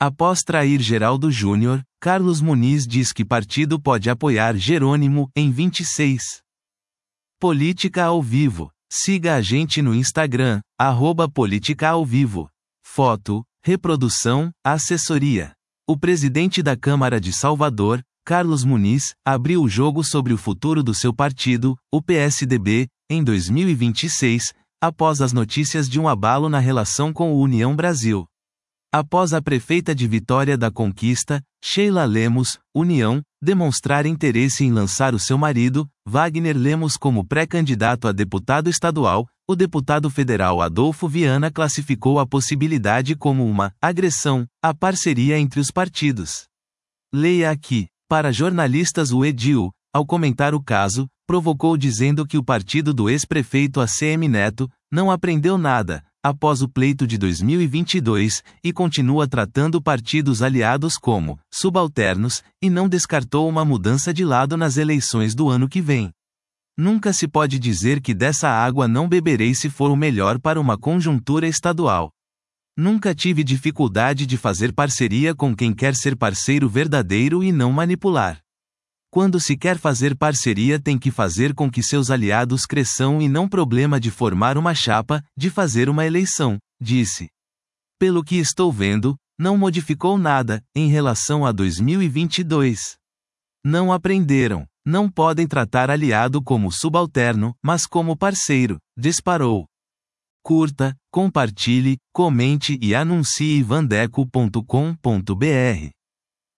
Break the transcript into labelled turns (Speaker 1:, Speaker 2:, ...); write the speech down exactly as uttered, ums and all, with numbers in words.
Speaker 1: Após trair Geraldo Júnior, Carlos Muniz diz que partido pode apoiar Jerônimo em vinte e seis. Política ao vivo. Siga a gente no Instagram, arroba Política ao Vivo. Foto, reprodução, assessoria. O presidente da Câmara de Salvador, Carlos Muniz, abriu o jogo sobre o futuro do seu partido, o P S D B, em dois mil e vinte e seis, após as notícias de um abalo na relação com o União Brasil. Após a prefeita de Vitória da Conquista, Sheila Lemos, União, demonstrar interesse em lançar o seu marido, Wagner Lemos como pré-candidato a deputado estadual, o deputado federal Adolfo Viana classificou a possibilidade como uma agressão à parceria entre os partidos. Leia aqui. Para jornalistas, o edil, ao comentar o caso, provocou dizendo que o partido do ex-prefeito A C M Neto não aprendeu nada após o pleito de dois mil e vinte e dois, e continua tratando partidos aliados como subalternos, e não descartou uma mudança de lado nas eleições do ano que vem. Nunca se pode dizer que dessa água não beberei se for o melhor para uma conjuntura estadual. Nunca tive dificuldade de fazer parceria com quem quer ser parceiro verdadeiro e não manipular. Quando se quer fazer parceria, tem que fazer com que seus aliados cresçam e não problema de formar uma chapa, de fazer uma eleição, disse. Pelo que estou vendo, não modificou nada, em relação a dois mil e vinte e dois. Não aprenderam, não podem tratar aliado como subalterno, mas como parceiro, disparou. Curta, compartilhe, comente e anuncie vandeco ponto com ponto br.